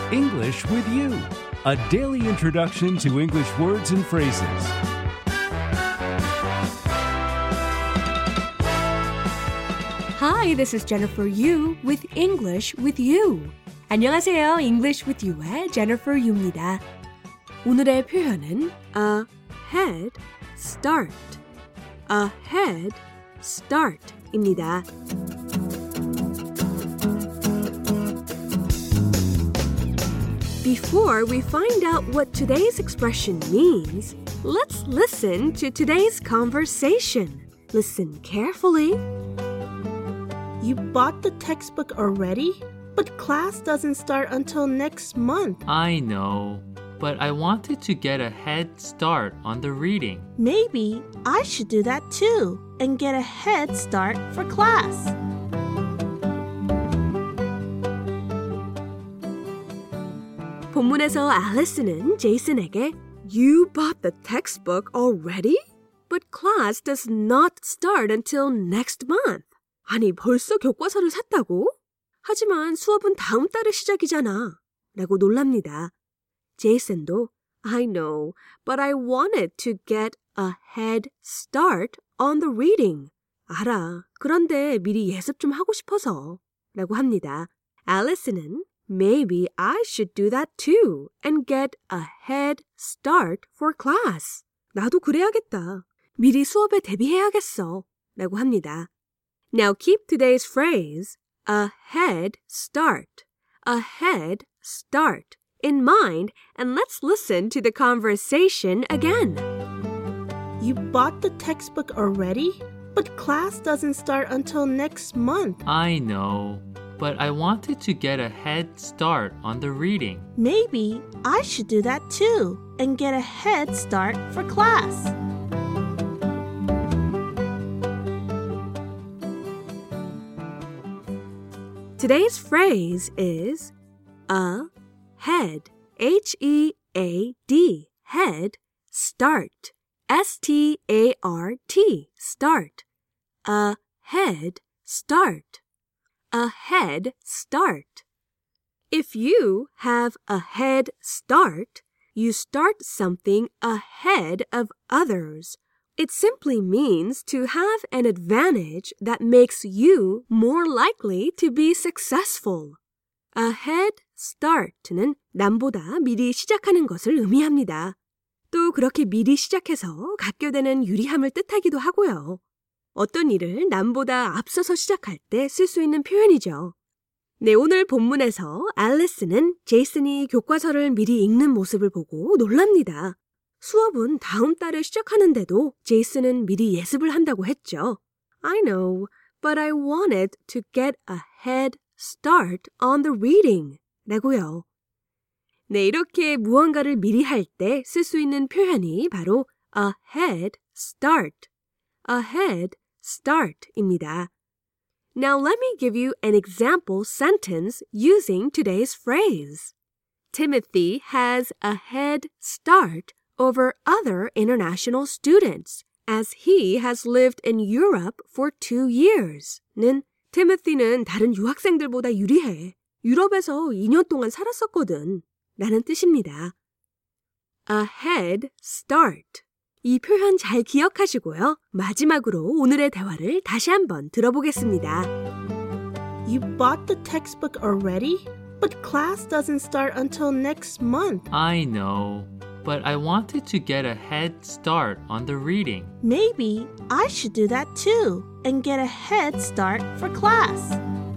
English with You, a daily introduction to English words and phrases. Hi, this is Jennifer Yu with English with You. 안녕하세요. English with You의 Jennifer Yu입니다. 오늘의 표현은 a head start. A head start입니다. Before we find out what today's expression means, let's listen to today's conversation. Listen carefully. You bought the textbook already? But class doesn't start until next month. I know, but I wanted to get a head start on the reading. Maybe I should do that too and get a head start for class. 본문에서 앨리스는 제이슨에게 You bought the textbook already? But class does not start until next month. 아니, 벌써 교과서를 샀다고? 하지만 수업은 다음 달에 시작이잖아. 라고 놀랍니다. 제이슨도 I know, but I wanted to get a head start on the reading. 알아. 그런데 미리 예습 좀 하고 싶어서. 라고 합니다. 앨리스는 Maybe I should do that too and get a head start for class. 나도 그래야겠다. 미리 수업에 대비해야겠어. 라고 합니다. Now keep today's phrase, a head start, a head start in mind and let's listen to the conversation again. You bought the textbook already? But class doesn't start until next month. I know, but I wanted to get a head start on the reading. Maybe I should do that too and get a head start for class. Today's phrase is a head, H-E-A-D, head, start, S-T-A-R-T, start, a head start, a head start. If you have a head start, you start something ahead of others. It simply means to have an advantage that makes you more likely to be successful. A head start는 남보다 미리 시작하는 것을 의미합니다. 또 그렇게 미리 시작해서 갖게 되는 유리함을 뜻하기도 하고요. 어떤 일을 남보다 앞서서 시작할 때 쓸 수 있는 표현이죠. 네, 오늘 본문에서 앨리스는 제이슨이 교과서를 미리 읽는 모습을 보고 놀랍니다. 수업은 다음 달에 시작하는데도 제이슨은 미리 예습을 한다고 했죠. I know, but I wanted to get a head start on the reading 라고요. 네, 이렇게 무언가를 미리 할 때 쓸 수 있는 표현이 바로 a head start, a head start입니다. Now let me give you an example sentence using today's phrase. Timothy has a head start over other international students as he has lived in Europe for 2 years. 는 티모티는 다른 유학생들보다 유리해. 유럽에서 2년 동안 살았었거든. 라는 뜻입니다. A head start. 이 표현 잘 기억하시고요. 마지막으로 오늘의 대화를 다시 한번 들어보겠습니다. You bought the textbook already? But class doesn't start until next month. I know, but I wanted to get a head start on the reading. Maybe I should do that too and get a head start for class.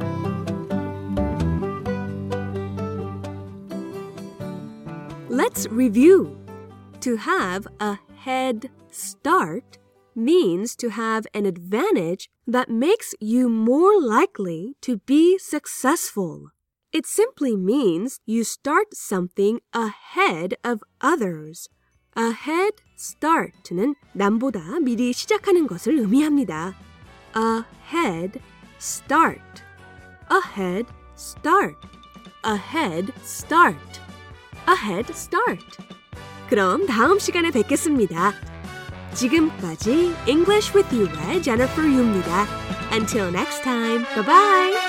Let's review. To have a head start means to have an advantage that makes you more likely to be successful. It simply means you start something ahead of others. A head start는 남보다 미리 시작하는 것을 의미합니다. A head start, a head start, a head start, a head start. 그럼 다음 시간에 뵙겠습니다. 지금까지 English with You의 Jennifer Yu입니다. Until next time, bye-bye!